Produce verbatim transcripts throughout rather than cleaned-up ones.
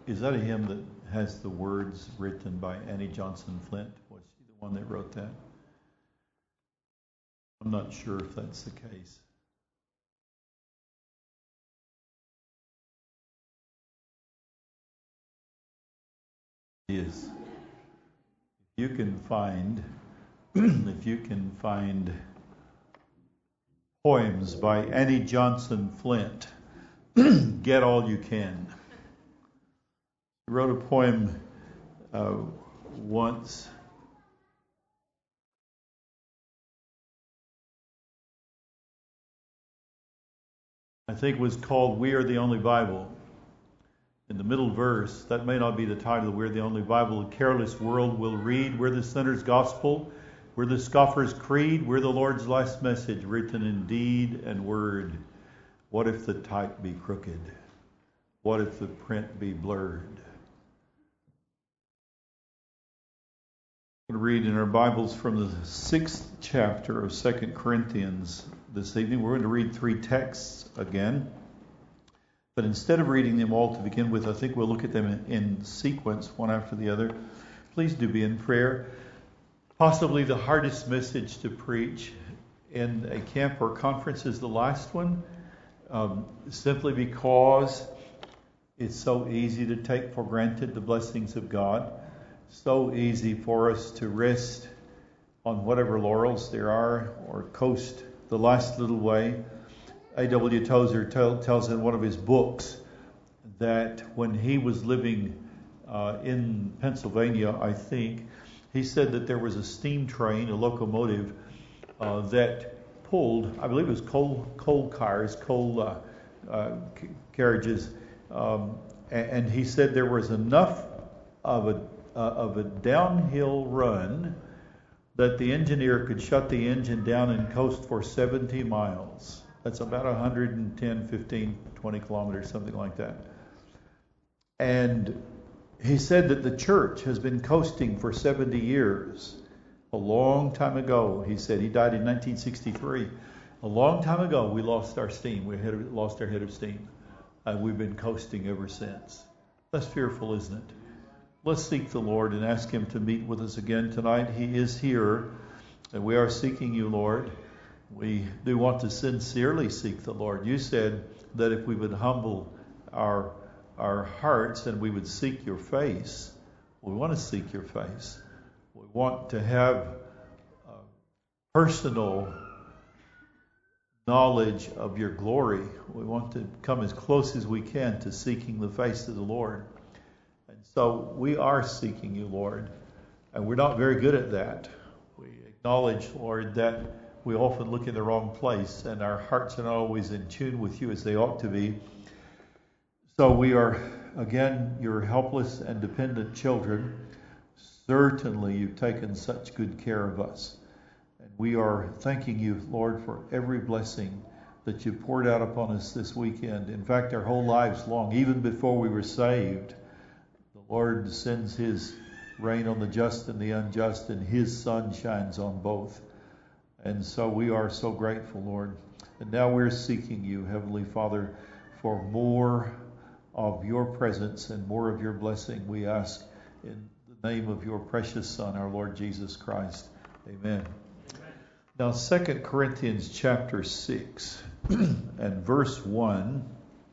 is that a hymn that has the words written by Annie Johnson Flint? Was she the one that wrote that? I'm not sure if that's the case. Is if you can find if you can find poems by Annie Johnson Flint, get all you can. She wrote a poem uh, once. I think it was called "We Are the Only Bible." In the middle verse, that may not be the title, "We're the Only Bible, a careless world will read. We're the sinner's gospel, we're the scoffer's creed, we're the Lord's last message, written in deed and word. What if the type be crooked? What if the print be blurred?" We're going to read in our Bibles from the sixth chapter of Second Corinthians this evening. We're going to read three texts again. But instead of reading them all to begin with, I think we'll look at them in, in sequence, one after the other. Please do be in prayer. Possibly the hardest message to preach in a camp or conference is the last one, um, simply because it's so easy to take for granted the blessings of God. So easy for us to rest on whatever laurels there are or coast the last little way. A W Tozer tell, tells in one of his books that when he was living uh, in Pennsylvania, I think, he said that there was a steam train, a locomotive, uh, that pulled, I believe it was coal, coal cars, coal uh, uh, c- carriages, um, and, and he said there was enough of a, uh, of a downhill run that the engineer could shut the engine down and coast for seventy miles. That's about one hundred ten, fifteen, twenty kilometers, something like that. And he said that the church has been coasting for seventy years. A long time ago, he said, he died in nineteen sixty-three. A long time ago, we lost our steam. We had lost our head of steam. And we've been coasting ever since. That's fearful, isn't it? Let's seek the Lord and ask Him to meet with us again tonight. He is here, and we are seeking you, Lord. We do want to sincerely seek the Lord. You said that if we would humble our our hearts and we would seek your face, we want to seek your face. We want to have uh, personal knowledge of your glory. We want to come as close as we can to seeking the face of the Lord. And so we are seeking you, Lord, and we're not very good at that. We acknowledge, Lord, that we often look in the wrong place, and our hearts are not always in tune with you as they ought to be. So we are, again, your helpless and dependent children. Certainly you've taken such good care of us. And we are thanking you, Lord, for every blessing that you poured out upon us this weekend. In fact, our whole lives long, even before we were saved, the Lord sends his rain on the just and the unjust, and his sun shines on both. And so we are so grateful, Lord. And now we're seeking you, Heavenly Father, for more of your presence and more of your blessing. We ask in the name of your precious Son, our Lord Jesus Christ. Amen. Amen. Now, Second Corinthians chapter six and verse one.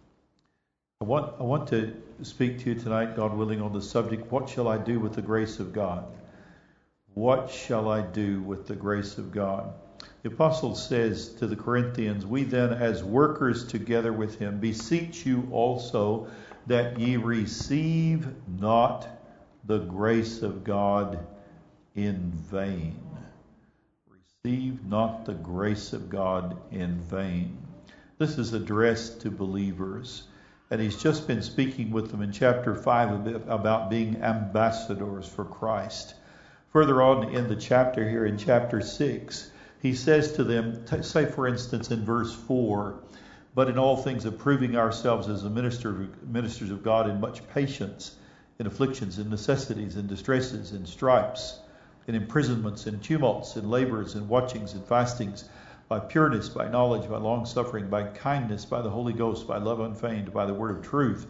I want, I want to speak to you tonight, God willing, on the subject, what shall I do with the grace of God? What shall I do with the grace of God? The apostle says to the Corinthians, we then as workers together with him beseech you also that ye receive not the grace of God in vain. Receive not the grace of God in vain. This is addressed to believers. And he's just been speaking with them in chapter five about being ambassadors for Christ. Further on in the chapter here, in chapter six, he says to them, t- say for instance in verse four, but in all things approving ourselves as a minister, ministers of God in much patience, in afflictions, in necessities, in distresses, in stripes, in imprisonments, in tumults, in labors, in watchings, in fastings, by pureness, by knowledge, by long suffering, by kindness, by the Holy Ghost, by love unfeigned, by the word of truth,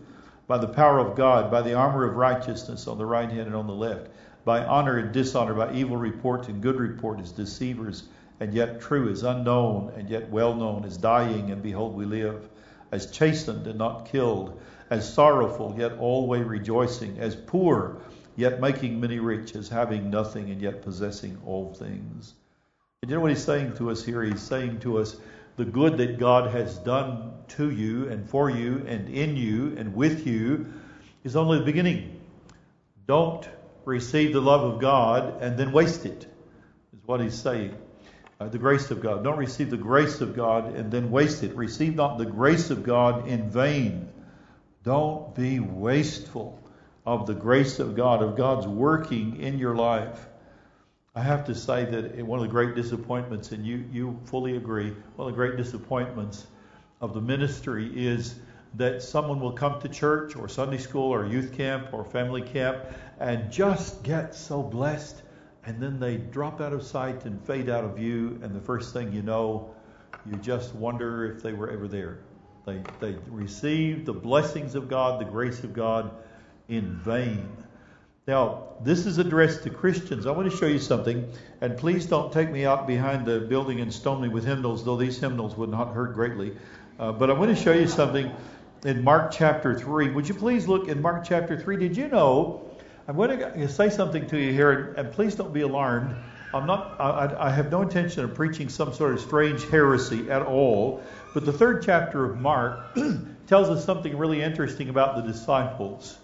by the power of God, by the armor of righteousness on the right hand and on the left, by honor and dishonor, by evil report and good report, as deceivers and yet true, as unknown and yet well known, as dying and behold we live, as chastened and not killed, as sorrowful yet always rejoicing, as poor yet making many rich, as having nothing and yet possessing all things. And you know what he's saying to us here? He's saying to us, the good that God has done to you and for you and in you and with you is only the beginning. Don't receive the love of God and then waste it, is what he's saying. Uh, the grace of God. Don't receive the grace of God and then waste it. Receive not the grace of God in vain. Don't be wasteful of the grace of God, of God's working in your life. I have to say that one of the great disappointments, and you, you fully agree, one of the great disappointments of the ministry is that someone will come to church or Sunday school or youth camp or family camp and just get so blessed, and then they drop out of sight and fade out of view, and the first thing you know, you just wonder if they were ever there. They, they received the blessings of God, the grace of God in vain. Now, this is addressed to Christians. I want to show you something, and please don't take me out behind the building and stone me with hymnals, though these hymnals would not hurt greatly. Uh, but I want to show you something in Mark chapter three. Would you please look in Mark chapter three? Did you know, I'm going to say something to you here, and please don't be alarmed. I'm not. I, I have no intention of preaching some sort of strange heresy at all. But the third chapter of Mark tells us something really interesting about the disciples.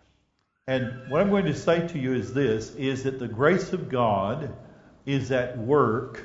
And what I'm going to say to you is this, is that the grace of God is at work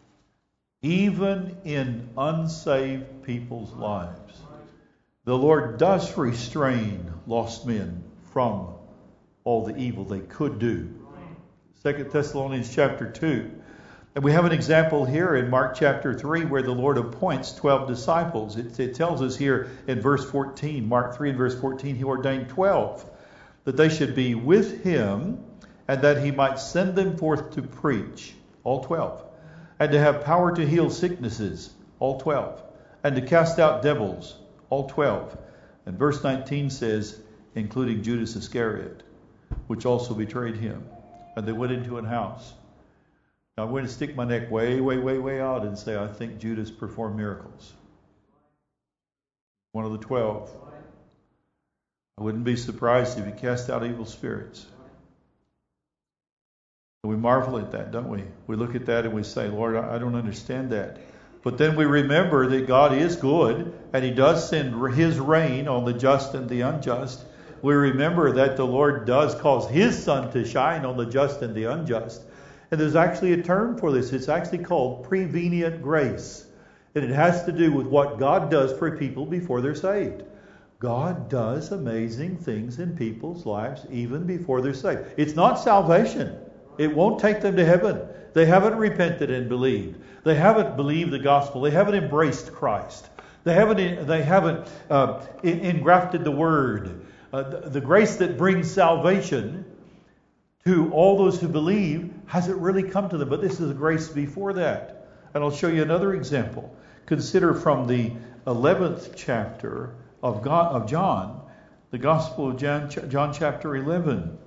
even in unsaved people's lives. The Lord does restrain lost men from all the evil they could do. Second Thessalonians chapter two. And we have an example here in Mark chapter three where the Lord appoints twelve disciples. It, it tells us here in verse fourteen, Mark three and verse fourteen, he ordained twelve, that they should be with him, and that he might send them forth to preach, all twelve, and to have power to heal sicknesses, all twelve, and to cast out devils, all twelve. And verse nineteen says, including Judas Iscariot, which also betrayed him. And they went into an house. Now I'm going to stick my neck way, way, way, way out and say I think Judas performed miracles. One of the twelve. I wouldn't be surprised if he cast out evil spirits. And we marvel at that, don't we? We look at that and we say, Lord, I don't understand that. But then we remember that God is good, and he does send his rain on the just and the unjust. We remember that the Lord does cause his sun to shine on the just and the unjust. And there's actually a term for this. It's actually called prevenient grace. And it has to do with what God does for people before they're saved. God does amazing things in people's lives even before they're saved. It's not salvation. It won't take them to heaven. They haven't repented and believed. They haven't believed the gospel. They haven't embraced Christ. They haven't, they haven't uh, engrafted the word. Uh, the, the grace that brings salvation to all those who believe hasn't really come to them. But this is a grace before that. And I'll show you another example. Consider from the eleventh chapter of, God, of John, the Gospel of John, John chapter eleven.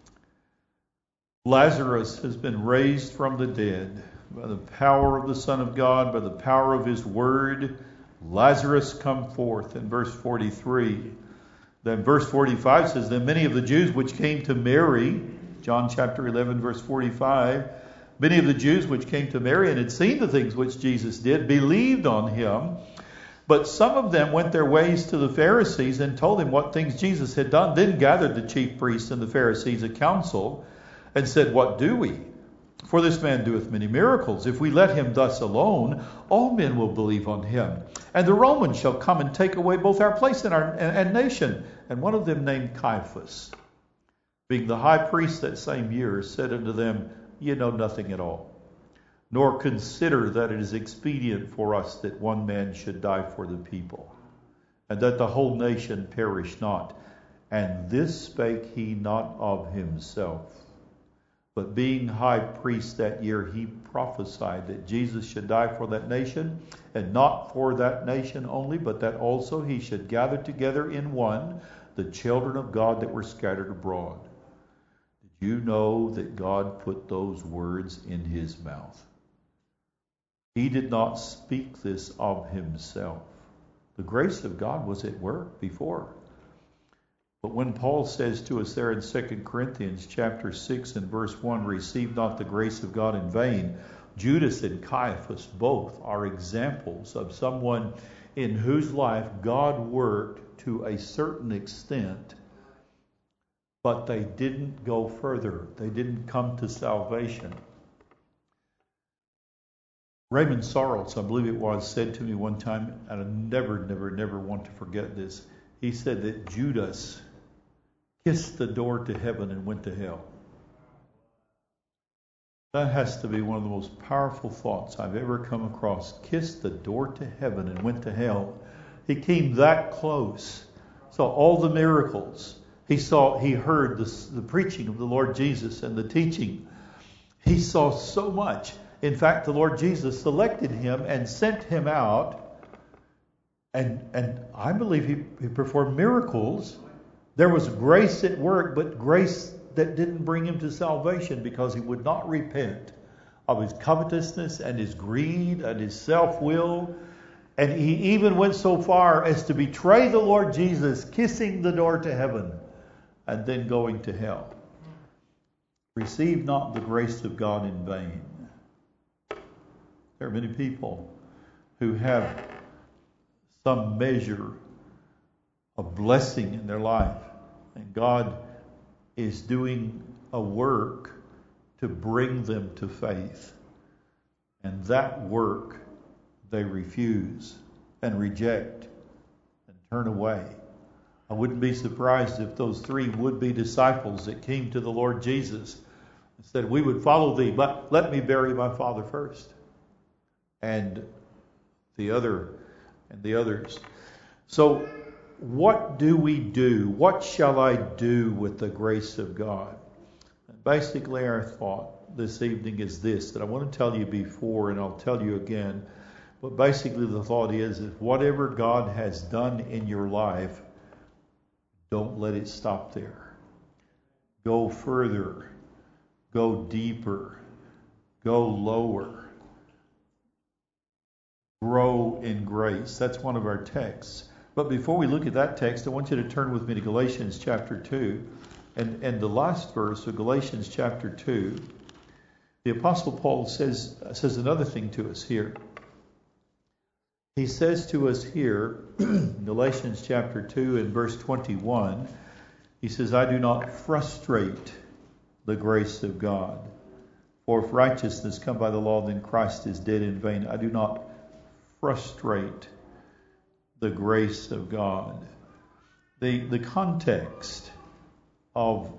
Lazarus has been raised from the dead by the power of the Son of God, by the power of his word. Lazarus come forth in verse forty-three. Then verse forty-five says, then many of the Jews which came to Mary, John chapter eleven, verse forty-five, many of the Jews which came to Mary and had seen the things which Jesus did, believed on him. But some of them went their ways to the Pharisees and told them what things Jesus had done. Then gathered the chief priests and the Pharisees a council and said, what do we? For this man doeth many miracles. If we let him thus alone, all men will believe on him. And the Romans shall come and take away both our place and our and, and nation. And one of them named Caiaphas, being the high priest that same year, said unto them, ye know nothing at all, nor consider that it is expedient for us that one man should die for the people, and that the whole nation perish not. And this spake he not of himself, but being high priest that year, he prophesied that Jesus should die for that nation, and not for that nation only, but that also he should gather together in one the children of God that were scattered abroad. Did you know that God put those words in his mouth? He did not speak this of himself. The grace of God was at work before. But when Paul says to us there in Second Corinthians chapter six and verse one, receive not the grace of God in vain, Judas and Caiaphas both are examples of someone in whose life God worked to a certain extent, but they didn't go further. They didn't come to salvation. Raymond Sorrells, I believe it was, said to me one time, and I never, never, never want to forget this. He said that Judas kissed the door to heaven and went to hell. That has to be one of the most powerful thoughts I've ever come across. Kissed the door to heaven and went to hell. He came that close. Saw all the miracles. He saw, he heard the, the preaching of the Lord Jesus and the teaching. He saw so much. In fact, the Lord Jesus selected him and sent him out. And, and I believe he, he performed miracles. There was grace at work, but grace that didn't bring him to salvation because he would not repent of his covetousness and his greed and his self-will. And he even went so far as to betray the Lord Jesus, kissing the door to heaven and then going to hell. Receive not the grace of God in vain. There are many people who have some measure of blessing in their life, and God is doing a work to bring them to faith. And that work they refuse and reject and turn away. I wouldn't be surprised if those three would-be disciples that came to the Lord Jesus and said, we would follow thee, but let me bury my father first. And the other and the others. So what do we do? What shall I do with the grace of God? And basically our thought this evening is this, that I want to tell you before and I'll tell you again. But basically the thought is, is whatever God has done in your life, don't let it stop there. Go further. Go deeper. Go lower. Grow in grace. That's one of our texts. But before we look at that text, I want you to turn with me to Galatians chapter two. And, and the last verse of Galatians chapter two, the Apostle Paul says, says another thing to us here. He says to us here, Galatians chapter two and verse twenty-one, he says, I do not frustrate the grace of God. For if righteousness come by the law, then Christ is dead in vain. I do not frustrate the grace of God. The, the context of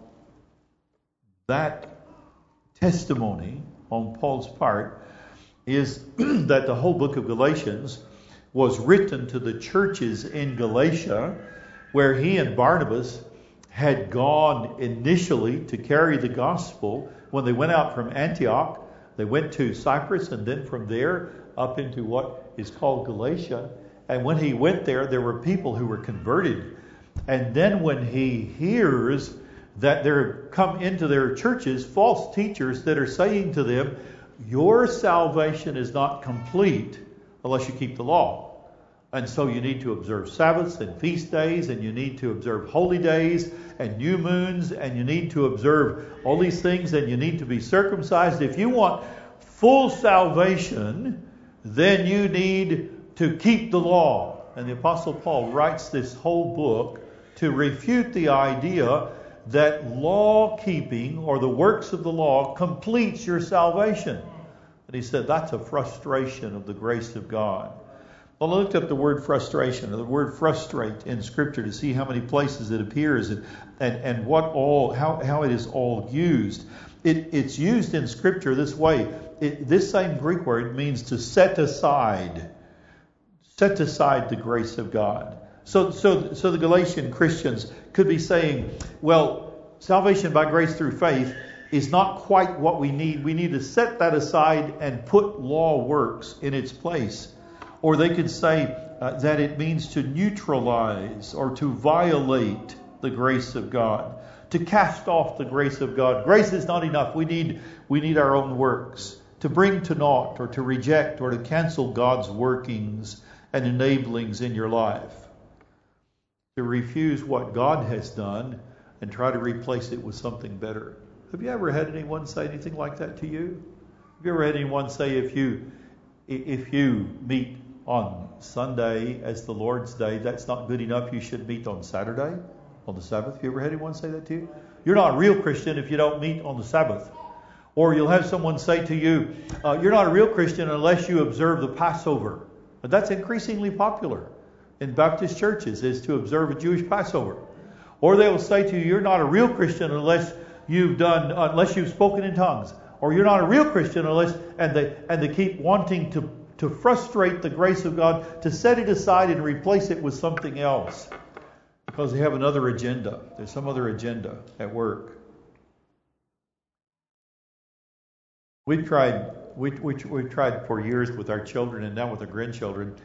that testimony on Paul's part is that the whole book of Galatians was written to the churches in Galatia, where he and Barnabas had gone initially to carry the gospel. When they went out from Antioch, they went to Cyprus, and then from there up into what is called Galatia. And when he went there, there were people who were converted. And then when he hears that there come into their churches false teachers that are saying to them, your salvation is not complete unless you keep the law. And so you need to observe Sabbaths and feast days, and you need to observe holy days and new moons, and you need to observe all these things, and you need to be circumcised. If you want full salvation, then you need to keep the law. And the Apostle Paul writes this whole book to refute the idea that law keeping or the works of the law completes your salvation. And he said that's a frustration of the grace of God. Well, I looked up the word frustration, or the word frustrate in Scripture, to see how many places it appears and and, and what all how, how it is all used. It, it's used in Scripture this way. It, this same Greek word means to set aside. Set aside the grace of God. So, so, so the Galatian Christians could be saying, well, salvation by grace through faith is not quite what we need. We need to set that aside and put law works in its place. Or they could say uh, that it means to neutralize or to violate the grace of God, to cast off the grace of God. Grace is not enough. We need, we need our own works to bring to naught or to reject or to cancel God's workings and enablings in your life. To refuse what God has done and try to replace it with something better. Have you ever had anyone say anything like that to you? Have you ever had anyone say if you if you meet on Sunday as the Lord's Day, that's not good enough, you should meet on Saturday, on the Sabbath? Have you ever had anyone say that to you? You're not a real Christian if you don't meet on the Sabbath. Or you'll have someone say to you, uh, you're not a real Christian unless you observe the Passover. But that's increasingly popular in Baptist churches, is to observe a Jewish Passover. Or they will say to you, you're not a real Christian unless you've done, unless you've spoken in tongues. Or you're not a real Christian unless, and they and they keep wanting to, to frustrate the grace of God, to set it aside and replace it with something else. Because they have another agenda. There's some other agenda at work. We've tried, we, we, we've tried for years with our children and now with our grandchildren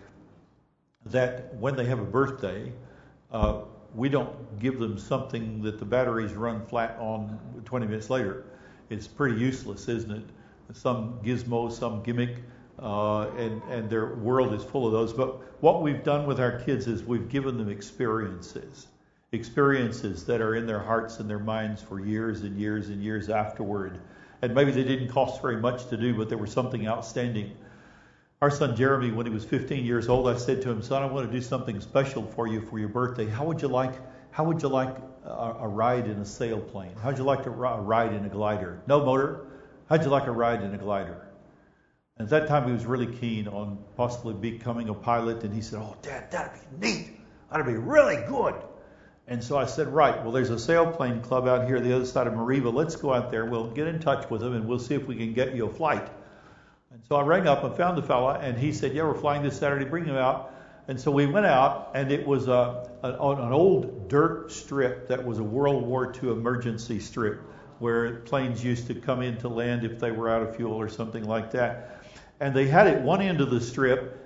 that when they have a birthday, uh, we don't give them something that the batteries run flat on twenty minutes later. It's pretty useless, isn't it? Some gizmo, some gimmick, uh, and, and their world is full of those. But what we've done with our kids is we've given them experiences. Experiences that are in their hearts and their minds for years and years and years afterward. And maybe they didn't cost very much to do, but they were something outstanding. Our son Jeremy, when he was fifteen years old, I said to him, son, I want to do something special for you for your birthday. How would you like, how would you like a, a ride in a sailplane? How'd you like to a ride in a glider? No motor. How'd you like a ride in a glider? And at that time, he was really keen on possibly becoming a pilot. And he said, oh, Dad, that'd be neat. That'd be really good. And so I said, right, well, there's a sailplane club out here the other side of Mariva. Let's go out there. We'll get in touch with them, and we'll see if we can get you a flight. And so I rang up and found the fella, and he said, yeah, we're flying this Saturday. Bring him out. And so we went out, and it was a, an, an old dirt strip that was a World War Two emergency strip where planes used to come in to land if they were out of fuel or something like that. And they had at one end of the strip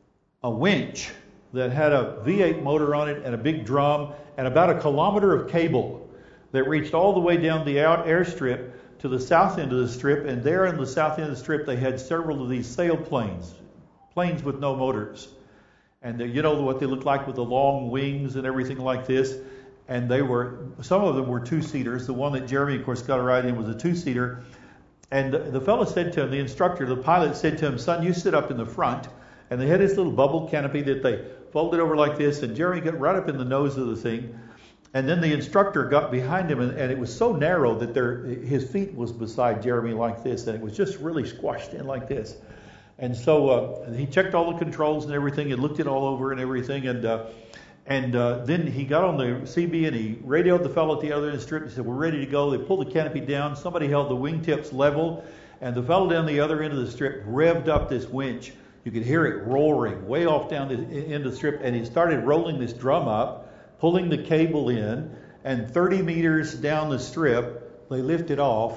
a winch that had a V eight motor on it and a big drum and about a kilometer of cable that reached all the way down the out airstrip to the south end of the strip. And there in the south end of the strip, they had several of these sailplanes, planes with no motors. And they, you know what they looked like with the long wings and everything like this. And they were, some of them were two-seaters. The one that Jeremy, of course, got a ride in was a two-seater. And the, the fellow said to him, the instructor, the pilot said to him, son, you sit up in the front. And they had this little bubble canopy that they folded over like this. And Jeremy got right up in the nose of the thing. And then the instructor got behind him, and, and it was so narrow that there, his feet was beside Jeremy like this, and it was just really squashed in like this. And so uh, he checked all the controls and everything, and looked it all over and everything, and uh, and uh, then he got on the C B and he radioed the fellow at the other end of the strip. He said, we're ready to go. They pulled the canopy down. Somebody held the wingtips level, and the fellow down the other end of the strip revved up this winch. You could hear it roaring way off down the end of the strip, and he started rolling this drum up, pulling the cable in, and thirty meters down the strip, they lifted off,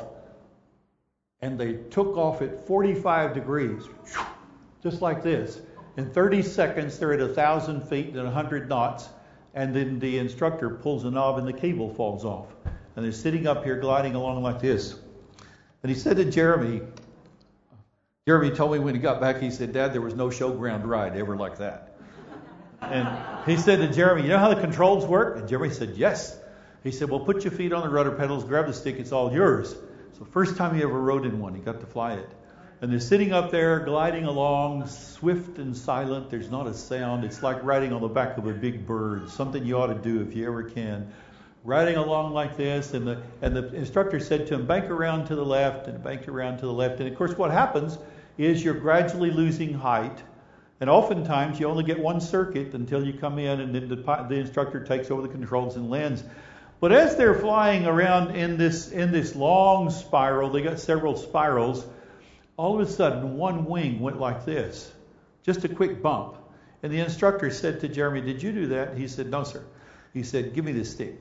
and they took off at forty-five degrees, just like this. In thirty seconds, they're at one thousand feet and one hundred knots, and then the instructor pulls a knob and the cable falls off. And they're sitting up here gliding along like this. And he said to Jeremy, Jeremy told me when he got back, he said, Dad, there was no showground ride ever like that. And he said to Jeremy, you know how the controls work? And Jeremy said, yes. He said, well, put your feet on the rudder pedals, grab the stick, it's all yours. So first time he ever rode in one, he got to fly it. And they're sitting up there, gliding along, swift and silent. There's not a sound. It's like riding on the back of a big bird, something you ought to do if you ever can. Riding along like this, and the and the instructor said to him, bank around to the left, and bank around to the left. And of course what happens is you're gradually losing height. And oftentimes you only get one circuit until you come in, and then the, the instructor takes over the controls and lands. But as they're flying around in this in this long spiral, they got several spirals, all of a sudden one wing went like this, just a quick bump. And the instructor said to Jeremy, did you do that? He said, no, sir. He said, give me the stick.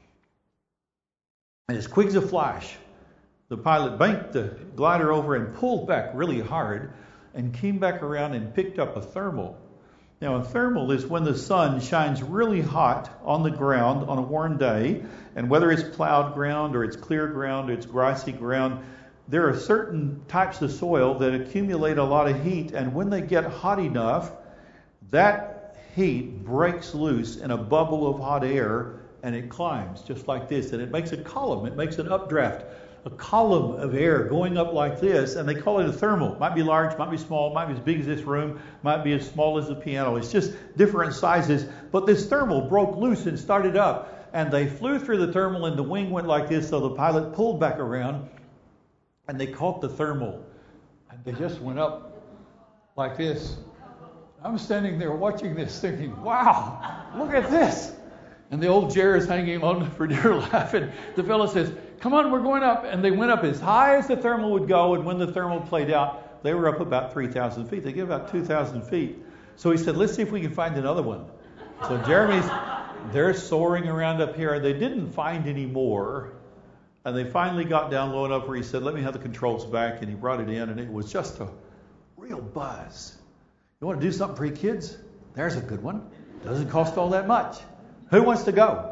And as quick as a flash, the pilot banked the glider over and pulled back really hard, and came back around and picked up a thermal Now, a thermal is when the sun shines really hot on the ground on a warm day, and whether it's plowed ground or it's clear ground or it's grassy ground, there are certain types of soil that accumulate a lot of heat, and when they get hot enough, that heat breaks loose in a bubble of hot air, and it climbs just like this, and it makes a column, it makes an updraft, a column of air going up like this, and they call it a thermal. Might be large, might be small, might be as big as this room, might be as small as the piano. It's just different sizes, but this thermal broke loose and started up, and they flew through the thermal, and the wing went like this, so the pilot pulled back around, and they caught the thermal, and they just went up like this. I'm standing there watching this thinking, wow, look at this. And the old chair is hanging on for dear life, and the fellow says, come on, we're going up. And they went up as high as the thermal would go, and when the thermal played out, they were up about three thousand feet. They get about two thousand feet. So he said, let's see if we can find another one. So Jeremy's, they're soaring around up here, and they didn't find any more. And they finally got down low enough where he said, let me have the controls back, and he brought it in, and it was just a real buzz. You want to do something for your kids? There's a good one. Doesn't cost all that much. Who wants to go?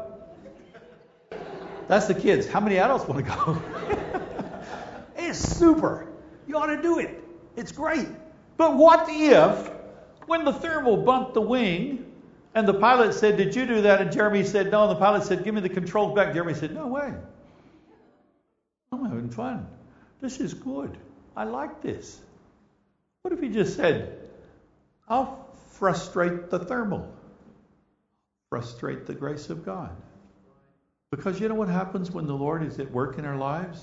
That's the kids. How many adults want to go? It's super. You ought to do it. It's great. But what if, when the thermal bumped the wing, and the pilot said, did you do that? And Jeremy said, no. And the pilot said, give me the controls back. Jeremy said, no way. I'm having fun. This is good. I like this. What if he just said, I'll frustrate the thermal. Frustrate the grace of God. Because you know what happens when the Lord is at work in our lives?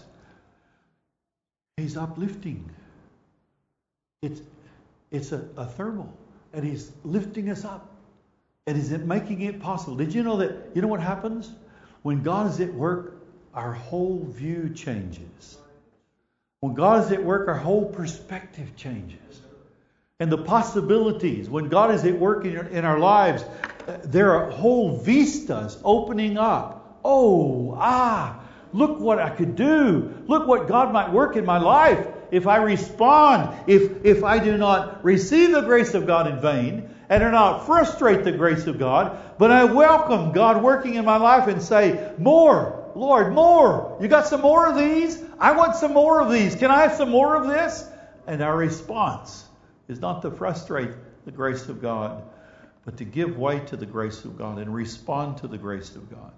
He's uplifting. It's, it's a, a thermal. And He's lifting us up. And He's making it possible. Did you know that, you know what happens? When God is at work, our whole view changes. When God is at work, our whole perspective changes. And the possibilities, when God is at work in, in our lives, there are whole vistas opening up. Oh, ah, look what I could do. Look what God might work in my life if I respond, if, if I do not receive the grace of God in vain and do not frustrate the grace of God, but I welcome God working in my life and say, more, Lord, more. You got some more of these? I want some more of these. Can I have some more of this? And our response is not to frustrate the grace of God, but to give way to the grace of God and respond to the grace of God.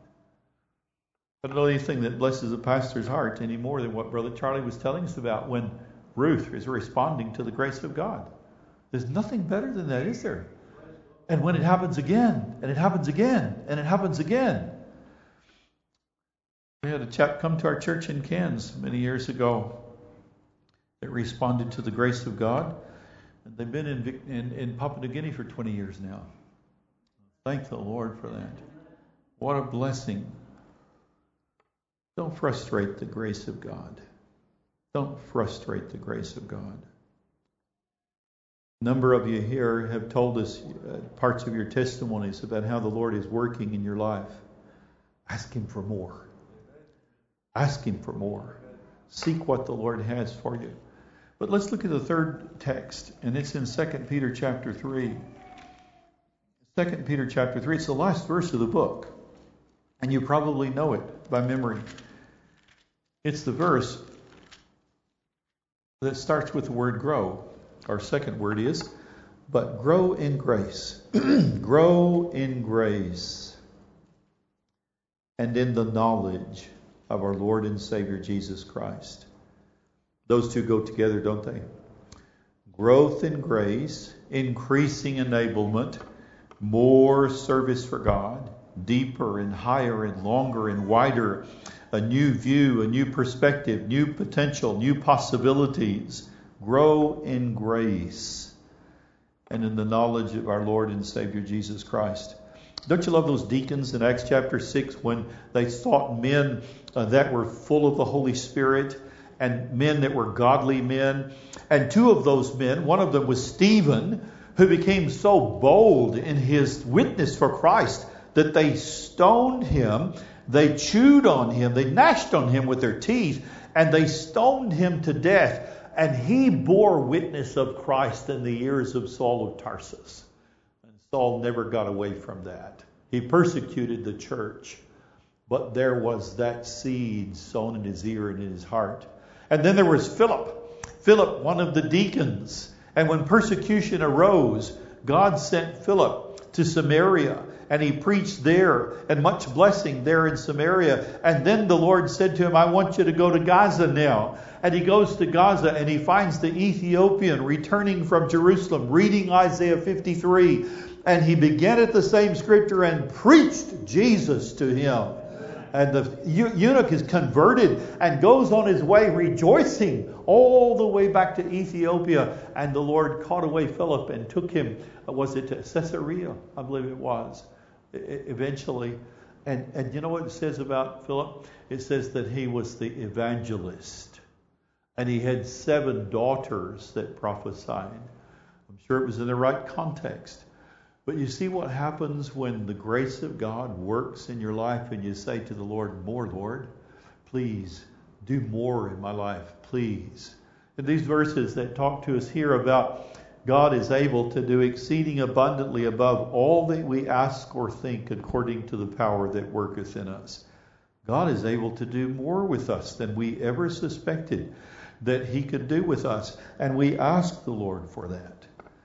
I don't know anything that blesses a pastor's heart any more than what Brother Charlie was telling us about when Ruth is responding to the grace of God. There's nothing better than that, is there? And when it happens again, and it happens again, and it happens again. We had a chap come to our church in Cairns many years ago that responded to the grace of God. And they've been in, in, in Papua New Guinea for twenty years now. Thank the Lord for that. What a blessing. Don't frustrate the grace of God. Don't frustrate the grace of God. A number of you here have told us uh, parts of your testimonies about how the Lord is working in your life. Ask Him for more. Ask Him for more. Seek what the Lord has for you. But let's look at the third text, and it's in Second Peter chapter three. Second Peter chapter three, it's the last verse of the book, and you probably know it by memory. It's the verse that starts with the word grow. Our second word is, but grow in grace. Grow in grace and in the knowledge of our Lord and Savior Jesus Christ. Those two go together, don't they? Growth in grace, increasing enablement, more service for God, deeper and higher and longer and wider, a new view, a new perspective, new potential, new possibilities. Grow in grace and in the knowledge of our Lord and Savior Jesus Christ. Don't you love those deacons in Acts chapter six when they sought men uh, that were full of the Holy Spirit and men that were godly men? And two of those men, one of them was Stephen, who became so bold in his witness for Christ that they stoned him, they chewed on him, they gnashed on him with their teeth, and they stoned him to death. And he bore witness of Christ in the ears of Saul of Tarsus. And Saul never got away from that. He persecuted the church, but there was that seed sown in his ear and in his heart. And then there was Philip. Philip, one of the deacons. And when persecution arose, God sent Philip to Samaria, and he preached there, and much blessing there in Samaria. And then the Lord said to him, I want you to go to Gaza now. And he goes to Gaza, and he finds the Ethiopian returning from Jerusalem, reading Isaiah fifty-three. And he began at the same scripture and preached Jesus to him. And the eunuch is converted and goes on his way rejoicing all the way back to Ethiopia. And the Lord caught away Philip and took him, was it to Caesarea? I believe it was, eventually. And, and you know what it says about Philip? It says that he was the evangelist. And he had seven daughters that prophesied. I'm sure it was in the right context. But you see what happens when the grace of God works in your life and you say to the Lord, more, Lord, please do more in my life, please. And these verses that talk to us here about God is able to do exceeding abundantly above all that we ask or think according to the power that worketh in us. God is able to do more with us than we ever suspected that he could do with us. And we ask the Lord for that.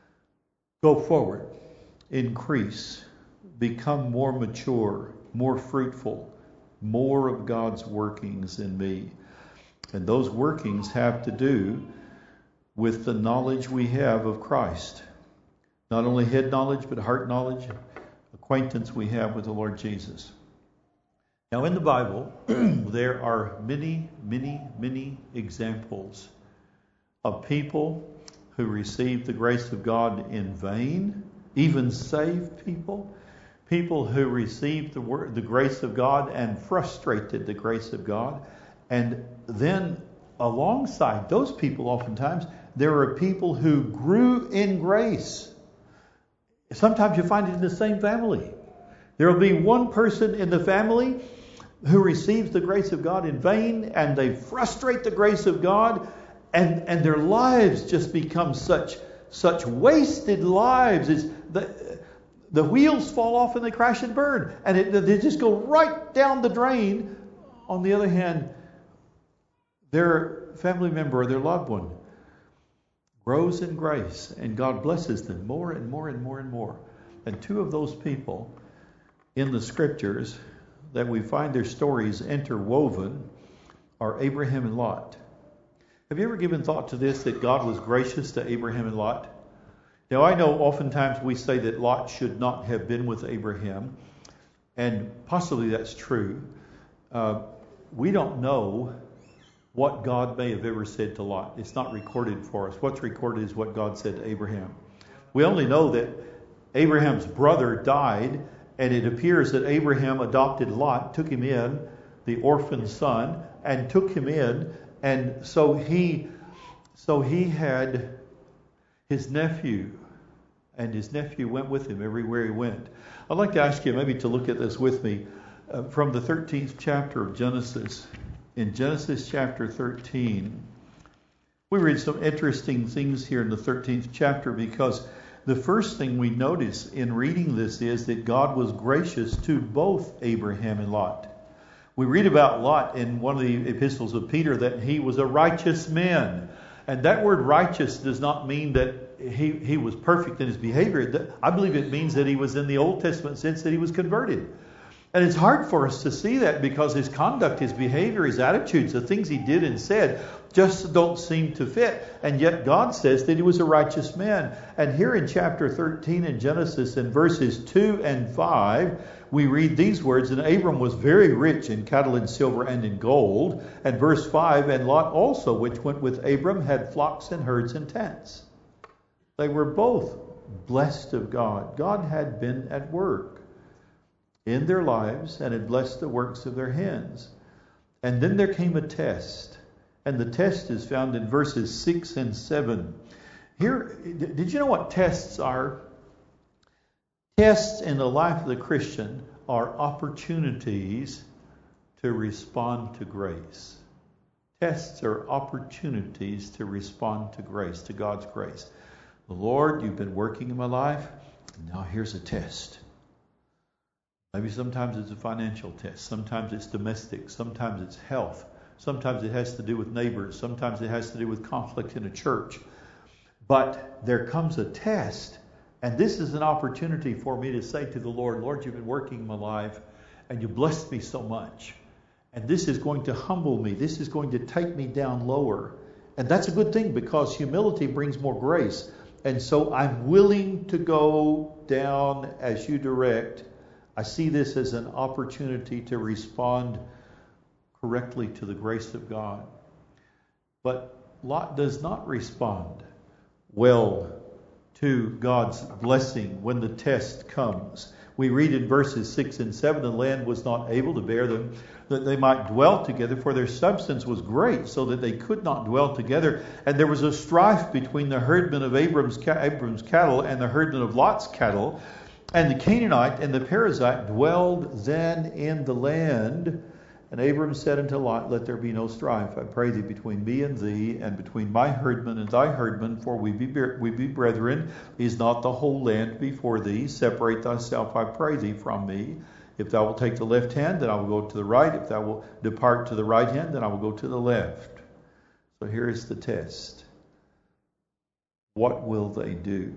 Go forward. Increase, become more mature, more fruitful, more of God's workings in me. And those workings have to do with the knowledge we have of Christ. Not only head knowledge, but heart knowledge, acquaintance we have with the Lord Jesus. Now in the Bible, there are many, many, many examples of people who received the grace of God in vain, even saved people, people who received the word, the grace of God and frustrated the grace of God. And then alongside those people, oftentimes, there are people who grew in grace. Sometimes you find it in the same family. There will be one person in the family who receives the grace of God in vain, and they frustrate the grace of God, and, and their lives just become such Such wasted lives. It's the, the wheels fall off and they crash and burn. And it, they just go right down the drain. On the other hand, their family member or their loved one grows in grace. And God blesses them more and more and more and more. And two of those people in the scriptures that we find their stories interwoven are Abraham and Lot. Have you ever given thought to this, that God was gracious to Abraham and Lot? Now, I know oftentimes we say that Lot should not have been with Abraham, and possibly that's true. Uh, we don't know what God may have ever said to Lot. It's not recorded for us. What's recorded is what God said to Abraham. We only know that Abraham's brother died, and it appears that Abraham adopted Lot, took him in, the orphan son, and took him in. And so he, so he had his nephew, and his nephew went with him everywhere he went. I'd like to ask you maybe to look at this with me uh, from the thirteenth chapter of Genesis. In Genesis chapter thirteen, we read some interesting things here in the thirteenth chapter, because the first thing we notice in reading this is that God was gracious to both Abraham and Lot. We read about Lot in one of the epistles of Peter that he was a righteous man. And that word righteous does not mean that he, he was perfect in his behavior. I believe it means that he was in the Old Testament sense that he was converted. And it's hard for us to see that because his conduct, his behavior, his attitudes, the things he did and said just don't seem to fit. And yet God says that he was a righteous man. And here in chapter thirteen in Genesis, in verses two and five, we read these words, and Abram was very rich in cattle and silver and in gold. And verse five, and Lot also, which went with Abram, had flocks and herds and tents. They were both blessed of God. God had been at work in their lives and had blessed the works of their hands. And then there came a test. And the test is found in verses six and seven. Here, did you know what tests are? Tests in the life of the Christian are opportunities to respond to grace. Tests are opportunities to respond to grace, to God's grace. Lord, you've been working in my life. Now here's a test. Maybe sometimes it's a financial test. Sometimes it's domestic. Sometimes it's health. Sometimes it has to do with neighbors. Sometimes it has to do with conflict in a church. But there comes a test, and this is an opportunity for me to say to the Lord, Lord, you've been working in my life, and you blessed me so much. And this is going to humble me. This is going to take me down lower. And that's a good thing, because humility brings more grace. And so I'm willing to go down as you direct. I see this as an opportunity to respond correctly to the grace of God. But Lot does not respond well to God's blessing when the test comes. We read in verses six and seven, the land was not able to bear them, that they might dwell together, for their substance was great, so that they could not dwell together. And there was a strife between the herdmen of Abram's, Abram's cattle and the herdmen of Lot's cattle. And the Canaanite and the Perizzite dwelled then in the land. And Abram said unto Lot, let there be no strife, I pray thee, between me and thee, and between my herdmen and thy herdmen, for we be we be brethren. Is not the whole land before thee? Separate thyself, I pray thee, from me. If thou wilt take the left hand, then I will go to the right. If thou wilt depart to the right hand, then I will go to the left. So here is the test. What will they do?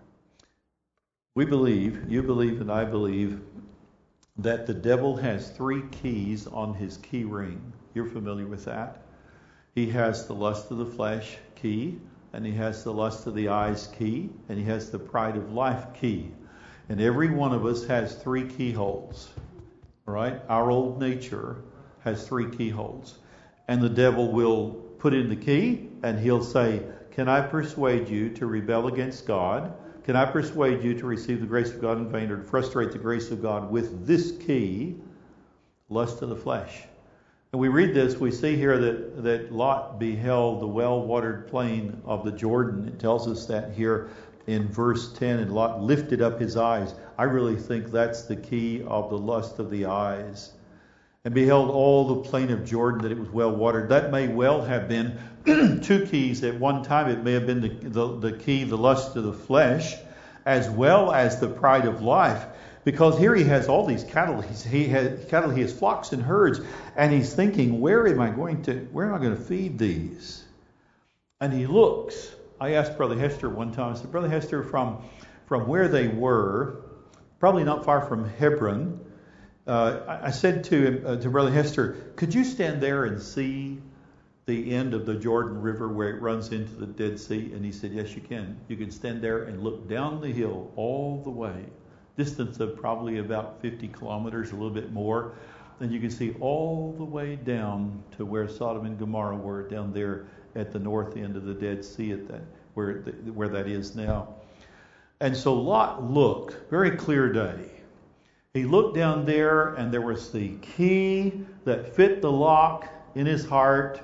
We believe, you believe, and I believe, that the devil has three keys on his key ring. You're familiar with that. He has the lust of the flesh key, and he has the lust of the eyes key, and he has the pride of life key. And every one of us has three keyholes. All right? Our old nature has three keyholes. And the devil will put in the key, and he'll say, can I persuade you to rebel against God? Can I persuade you to receive the grace of God in vain, or to frustrate the grace of God with this key, lust of the flesh? And we read this, we see here that, that Lot beheld the well-watered plain of the Jordan. It tells us that here in verse ten, and Lot lifted up his eyes. I really think that's the key of the lust of the eyes. And beheld all the plain of Jordan, that it was well watered. That may well have been two keys at one time. It may have been the, the, the key, the lust of the flesh, as well as the pride of life. Because here he has all these cattle. He's, he has cattle. He has flocks and herds, and he's thinking, where am I going to? Where am I going to feed these? And he looks. I asked Brother Hester one time. I said, Brother Hester, from from where they were, probably not far from Hebron. Uh, I said to him, uh, to Brother Hester, could you stand there and see the end of the Jordan River where it runs into the Dead Sea? And he said, yes, you can. You can stand there and look down the hill all the way, distance of probably about fifty kilometers, a little bit more. Then you can see all the way down to where Sodom and Gomorrah were, down there at the north end of the Dead Sea, at that where the, where that is now. And so Lot looked, very clear day. He looked down there, and there was the key that fit the lock in his heart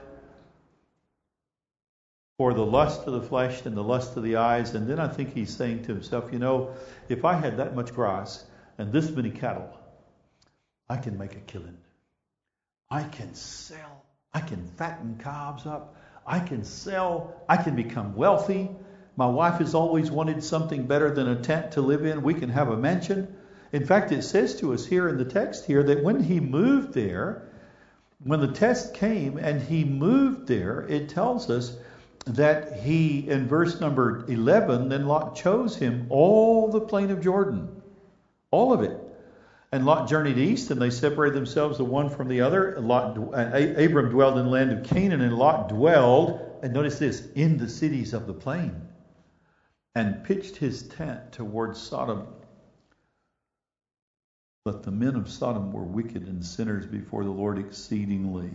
for the lust of the flesh and the lust of the eyes. And then I think he's saying to himself, you know, if I had that much grass and this many cattle, I can make a killing. I can sell. I can fatten calves up. I can sell. I can become wealthy. My wife has always wanted something better than a tent to live in. We can have a mansion. In fact, it says to us here in the text here that when he moved there, when the test came and he moved there, it tells us that he, in verse number eleven, then Lot chose him all the plain of Jordan, all of it. And Lot journeyed east, and they separated themselves the one from the other. Lot, uh, Abram dwelled in the land of Canaan, and Lot dwelled, and notice this, in the cities of the plain, and pitched his tent towards Sodom. But the men of Sodom were wicked and sinners before the Lord exceedingly.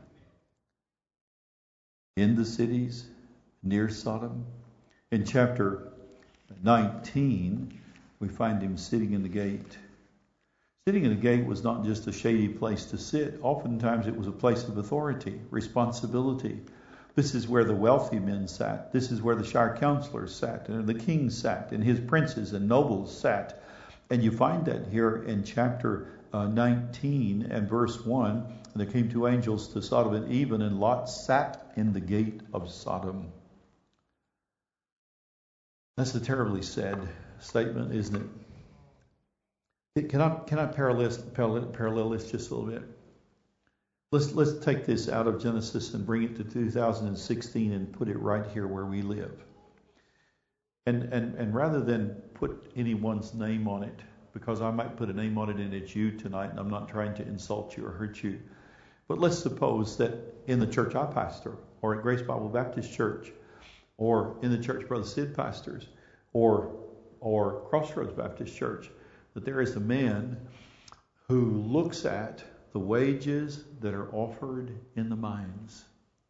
In the cities, near Sodom. In chapter nineteen, we find him sitting in the gate. Sitting in the gate was not just a shady place to sit. Oftentimes it was a place of authority, responsibility. This is where the wealthy men sat. This is where the shire counselors sat, and the king sat, and his princes and nobles sat. And you find that here in chapter uh, nineteen and verse one. And there came two angels to Sodom and even, and Lot sat in the gate of Sodom. That's a terribly sad statement, isn't it? Can I can I parallel parallel, parallel this just a little bit? Let's let's take this out of Genesis and bring it to two thousand sixteen and put it right here where we live. And and and rather than put anyone's name on it, because I might put a name on it and it's you tonight, and I'm not trying to insult you or hurt you. But let's suppose that in the church I pastor, or at Grace Bible Baptist Church, or in the church Brother Sid pastors, or or Crossroads Baptist Church, that there is a man who looks at the wages that are offered in the mines.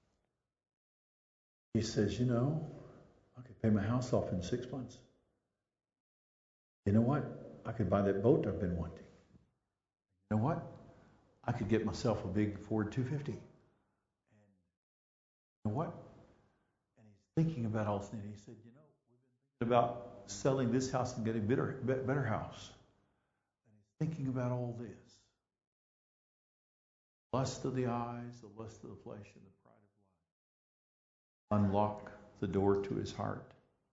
He says, you know, I could pay my house off in six months. You know what? I could buy that boat I've been wanting. You know what? I could get myself a big Ford two fifty. And you know what? And he's thinking about all this. And he said, you know, we've been thinking about selling this house and getting a better, better house. And he's thinking about all this. Lust of the eyes, the lust of the flesh, and the pride of life unlock the door to his heart.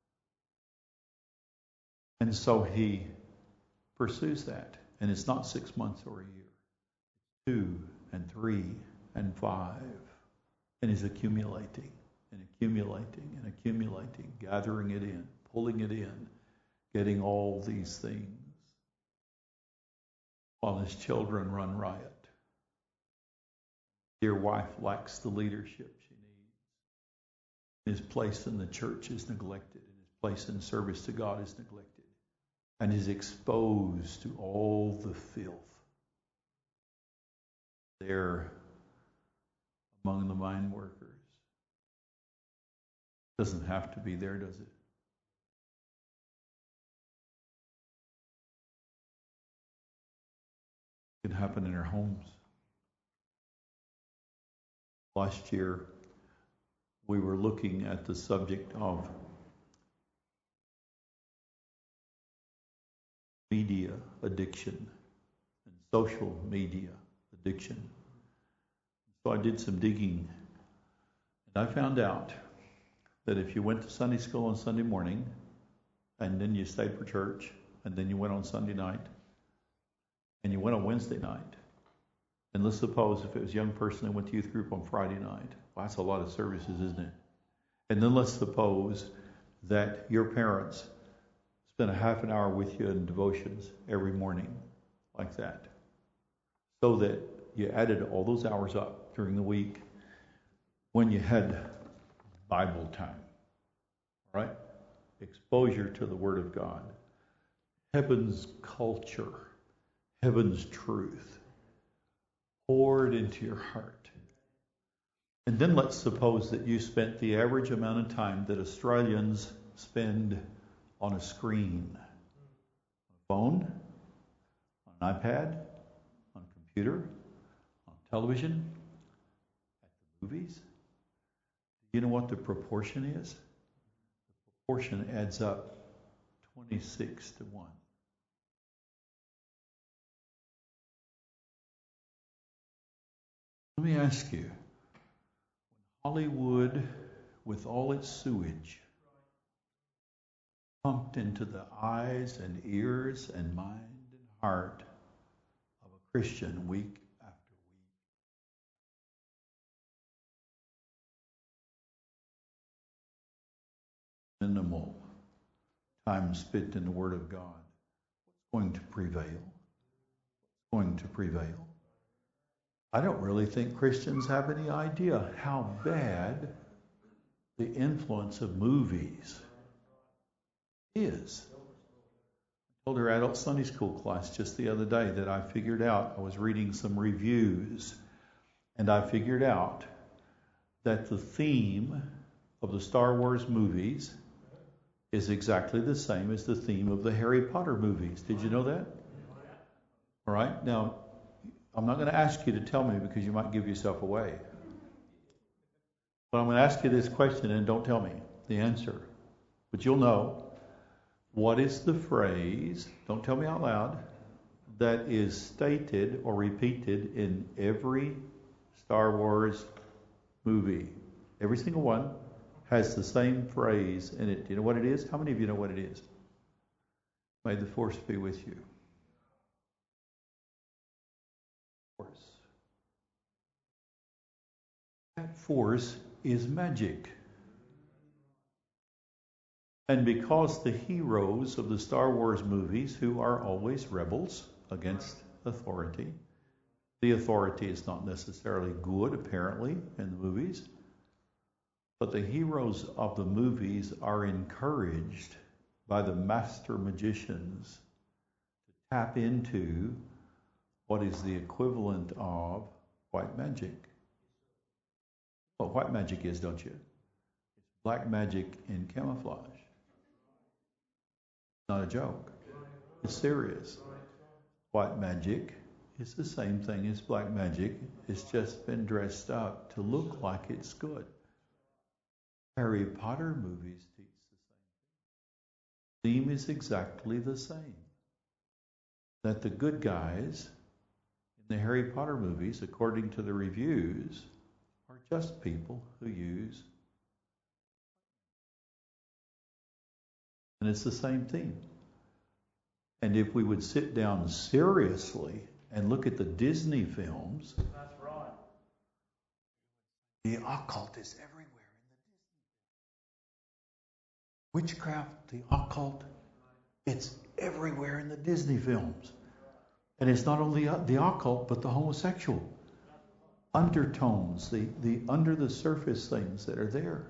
And so he pursues that. And it's not six months or a year. It's two and three and five. And he's accumulating and accumulating and accumulating, gathering it in, pulling it in, getting all these things while his children run riot. Dear wife lacks the leadership she needs. His place in the church is neglected, and his place in service to God is neglected, and is exposed to all the filth there among the mine workers. Doesn't have to be there, does it? It can happen in our homes. Last year, we were looking at the subject of media addiction and social media addiction. So I did some digging, and I found out that if you went to Sunday school on Sunday morning, and then you stayed for church, and then you went on Sunday night, and you went on Wednesday night, and let's suppose if it was a young person that went to youth group on Friday night. Well, that's a lot of services, isn't it? And then let's suppose that your parents spent a half an hour with you in devotions every morning, like that. So that you added all those hours up during the week when you had Bible time. All right? Exposure to the Word of God. Heaven's culture. Heaven's truth. Poured into your heart. And then let's suppose that you spent the average amount of time that Australians spend on a screen. On a phone, on an iPad, on a computer, on television, at the movies. Do you know what the proportion is? The proportion adds up twenty-six to one. Let me ask you, when Hollywood, with all its sewage, pumped into the eyes and ears and mind and heart of a Christian week after week, minimal time spent in the Word of God, what's going to prevail? What's going to prevail? I don't really think Christians have any idea how bad the influence of movies is. I told her adult Sunday school class just the other day that I figured out, I was reading some reviews, and I figured out that the theme of the Star Wars movies is exactly the same as the theme of the Harry Potter movies. Did you know that? All right. Now, I'm not going to ask you to tell me because you might give yourself away. But I'm going to ask you this question, and don't tell me the answer. But you'll know. What is the phrase, don't tell me out loud, that is stated or repeated in every Star Wars movie? Every single one has the same phrase in it. Do you know what it is? How many of you know what it is? May the force be with you. Force. That force is magic. And because the heroes of the Star Wars movies, who are always rebels against authority, the authority is not necessarily good, apparently, in the movies, but the heroes of the movies are encouraged by the master magicians to tap into what is the equivalent of white magic. Well, white magic is, don't you? It's black magic in camouflage. Not a joke. It's serious. White magic is the same thing as black magic. It's just been dressed up to look like it's good. Harry Potter movies teach the same thing. The theme is exactly the same. That the good guys in the Harry Potter movies, according to the reviews, are just people who use. And it's the same theme. And if we would sit down seriously and look at the Disney films, that's right. The occult is everywhere in the Disney films. Witchcraft, the occult, it's everywhere in the Disney films. And it's not only the occult, but the homosexual undertones, the, the under the surface things that are there.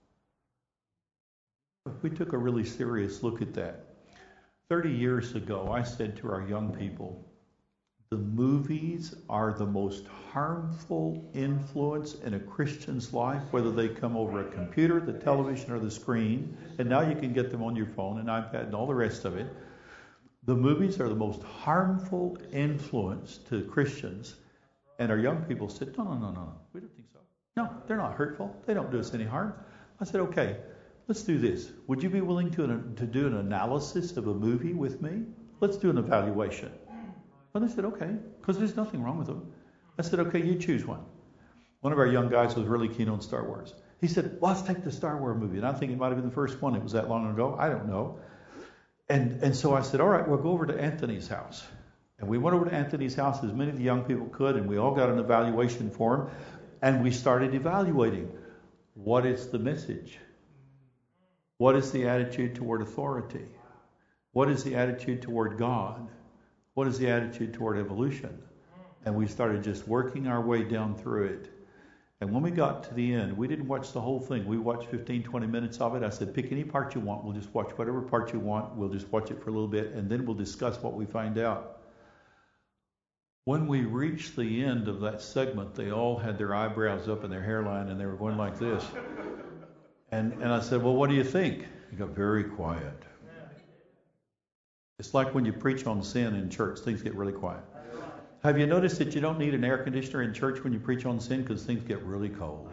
If we took a really serious look at that, thirty years ago, I said to our young people, the movies are the most harmful influence in a Christian's life, whether they come over a computer, the television, or the screen. And now you can get them on your phone and iPad and all the rest of it. The movies are the most harmful influence to Christians. And our young people said, no, no, no, no, we don't think so. No, they're not hurtful. They don't do us any harm. I said, okay, let's do this. Would you be willing to, to do an analysis of a movie with me? Let's do an evaluation. And they said, okay, because there's nothing wrong with them. I said, okay, you choose one. One of our young guys was really keen on Star Wars. He said, well, let's take the Star Wars movie. And I think it might have been the first one. It was that long ago. I don't know. And, and so I said, all right, we'll go over to Anthony's house. And we went over to Anthony's house, as many of the young people could, and we all got an evaluation form. And we started evaluating. What is the message? What is the attitude toward authority? What is the attitude toward God? What is the attitude toward evolution? And we started just working our way down through it. And when we got to the end, we didn't watch the whole thing. We watched fifteen, twenty minutes of it. I said, pick any part you want. We'll just watch whatever part you want. We'll just watch it for a little bit, and then we'll discuss what we find out. When we reached the end of that segment, they all had their eyebrows up in their hairline, and they were going like this. And, and I said, well, what do you think? He got very quiet. It's like when you preach on sin in church, things get really quiet. Have you noticed that you don't need an air conditioner in church when you preach on sin because things get really cold?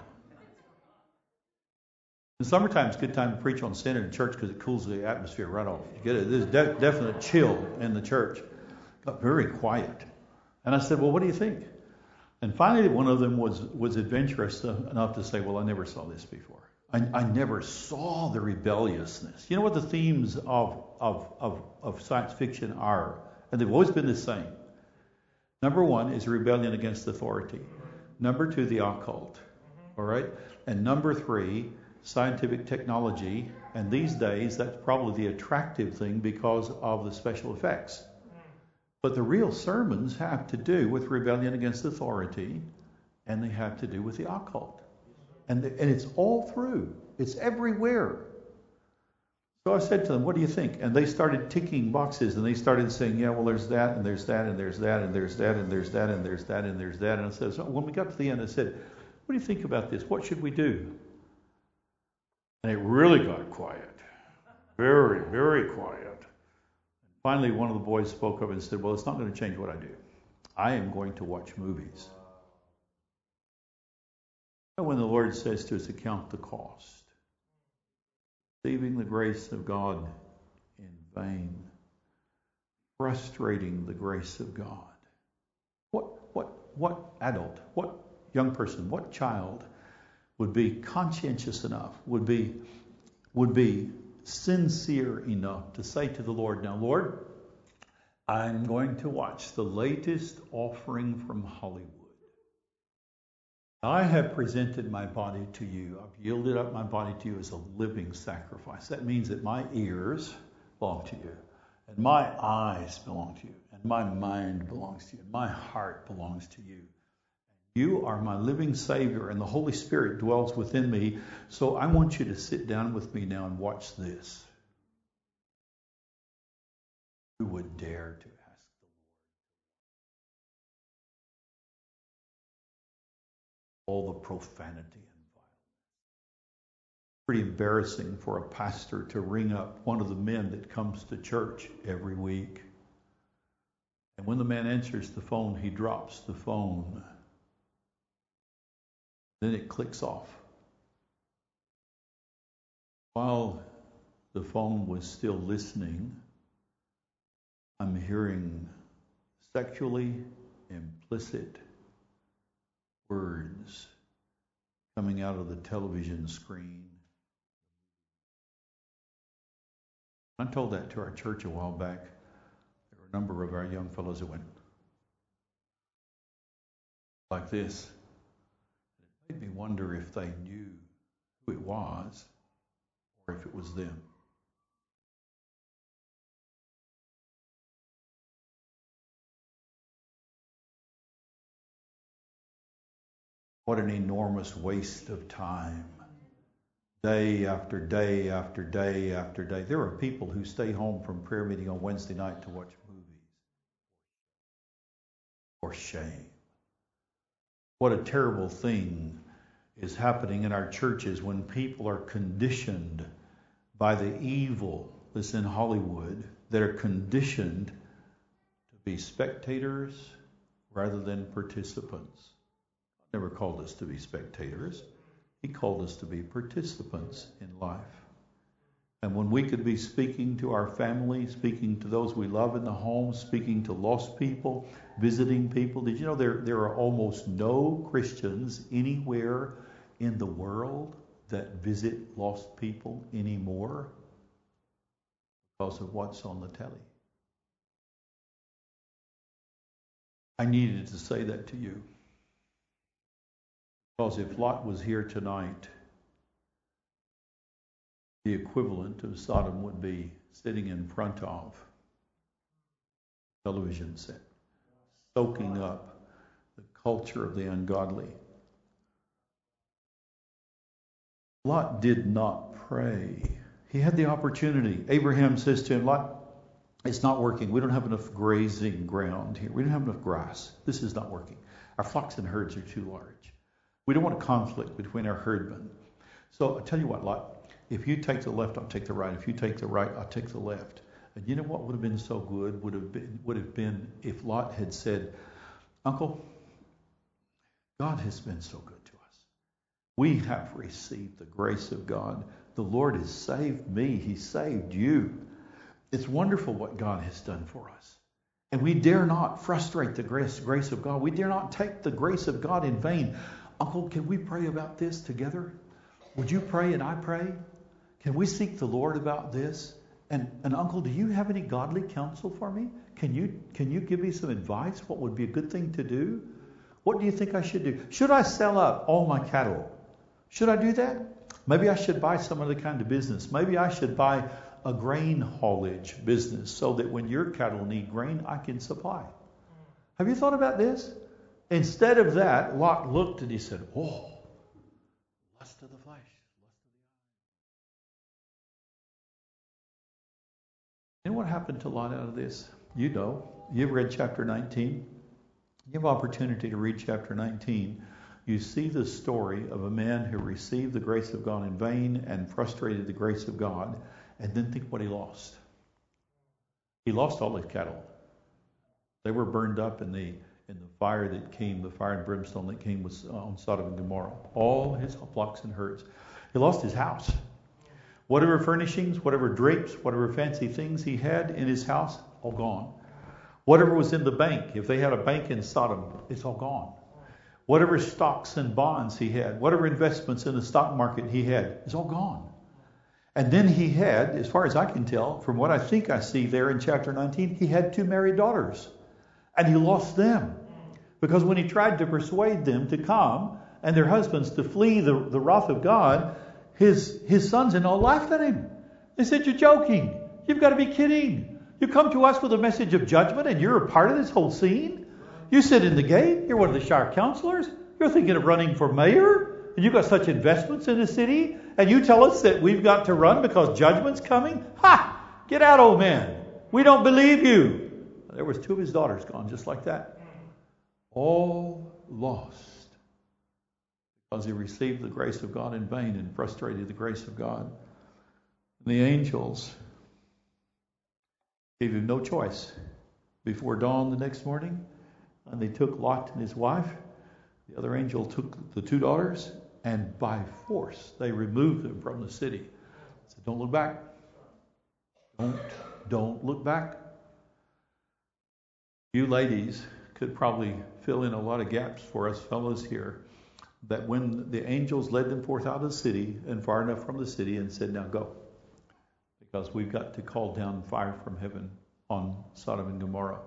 In summertime, it's a good time to preach on sin in church because it cools the atmosphere right off. You get it. There's de- definite chill in the church. Got very quiet. And I said, well, what do you think? And finally, one of them was, was adventurous enough to say, well, I never saw this before. I, I never saw the rebelliousness. You know what the themes of, of, of, of science fiction are? And they've always been the same. Number one is rebellion against authority. Number two, the occult. All right? And number three, scientific technology. And these days, that's probably the attractive thing because of the special effects. But the real sermons have to do with rebellion against authority, and they have to do with the occult. And, the, and it's all through. It's everywhere. So I said to them, what do you think? And they started ticking boxes, and they started saying, yeah, well, there's that, and there's that, and there's that, and there's that, and there's that, and there's that, and there's that. And I said, so when we got to the end, I said, what do you think about this? What should we do? And it really got quiet. Very, very quiet. Finally, one of the boys spoke up and said, well, it's not going to change what I do. I am going to watch movies. And when the Lord says to us, count the cost, receiving the grace of God in vain, frustrating the grace of God. What, what, what adult, what young person, what child would be conscientious enough, would be, would be sincere enough to say to the Lord, now, Lord, I'm going to watch the latest offering from Hollywood. I have presented my body to you. I've yielded up my body to you as a living sacrifice. That means that my ears belong to you, and my eyes belong to you, and my mind belongs to you, and my heart belongs to you. You are my living Savior, and the Holy Spirit dwells within me. So I want you to sit down with me now and watch this. Who would dare to ask the Lord all the profanity and violence? Pretty embarrassing for a pastor to ring up one of the men that comes to church every week. And when the man answers the phone, he drops the phone. Then it clicks off. While the phone was still listening, I'm hearing sexually implicit words coming out of the television screen. I told that to our church a while back. There were a number of our young fellows that went like this. It made me wonder if they knew who it was or if it was them. What an enormous waste of time. Day after day after day after day. There are people who stay home from prayer meeting on Wednesday night to watch movies. For shame. What a terrible thing is happening in our churches when people are conditioned by the evil that's in Hollywood, that are conditioned to be spectators rather than participants. God never called us to be spectators. He called us to be participants in life. And when we could be speaking to our family, speaking to those we love in the home, speaking to lost people, visiting people. Did you know there, there are almost no Christians anywhere in the world that visit lost people anymore because of what's on the telly? I needed to say that to you. Because if Lot was here tonight, the equivalent of Sodom would be sitting in front of a television set, soaking up the culture of the ungodly. Lot did not pray. He had the opportunity. Abraham says to him, Lot, it's not working. We don't have enough grazing ground here. We don't have enough grass. This is not working. Our flocks and herds are too large. We don't want a conflict between our herdmen. So I'll tell you what, Lot, if you take the left, I'll take the right. If you take the right, I'll take the left. And you know what would have been so good would have been, would have been if Lot had said, Uncle, God has been so good to us. We have received the grace of God. The Lord has saved me. He saved you. It's wonderful what God has done for us. And we dare not frustrate the grace, grace of God. We dare not take the grace of God in vain. Uncle, can we pray about this together? Would you pray and I pray? Can we seek the Lord about this? And, and Uncle, do you have any godly counsel for me? Can you, can you give me some advice? What would be a good thing to do? What do you think I should do? Should I sell up all my cattle? Should I do that? Maybe I should buy some other kind of business. Maybe I should buy a grain haulage business so that when your cattle need grain, I can supply. Have you thought about this? Instead of that, Lot looked and he said, oh, lust of the flesh, lust of the eye. You know what happened to Lot out of this? You know. You've read chapter nineteen. You have opportunity to read chapter nineteen. You see the story of a man who received the grace of God in vain and frustrated the grace of God, and then think what he lost. He lost all his cattle. They were burned up in the in the fire that came, the fire and brimstone that came was on Sodom and Gomorrah. All his flocks and herds. He lost his house. Whatever furnishings, whatever drapes, whatever fancy things he had in his house, all gone. Whatever was in the bank, if they had a bank in Sodom, it's all gone. Whatever stocks and bonds he had, whatever investments in the stock market he had, is all gone. And then he had, as far as I can tell, from what I think I see there in chapter nineteen, he had two married daughters. And he lost them. Because when he tried to persuade them to come and their husbands to flee the, the wrath of God, his, his sons-in-law laughed at him. They said, "You're joking. You've got to be kidding. You come to us with a message of judgment and you're a part of this whole scene? You sit in the gate. You're one of the shire counselors. You're thinking of running for mayor. And you've got such investments in the city. And you tell us that we've got to run because judgment's coming? Ha! Get out, old man. We don't believe you." There was two of his daughters gone just like that. All lost. Because he received the grace of God in vain and frustrated the grace of God. And the angels gave him no choice. Before dawn the next morning, and they took Lot and his wife. The other angel took the two daughters, and by force they removed them from the city. Said, "Don't look back. Don't, don't look back." You ladies could probably fill in a lot of gaps for us fellows here. That when the angels led them forth out of the city and far enough from the city and said, "Now go. Because we've got to call down fire from heaven on Sodom and Gomorrah."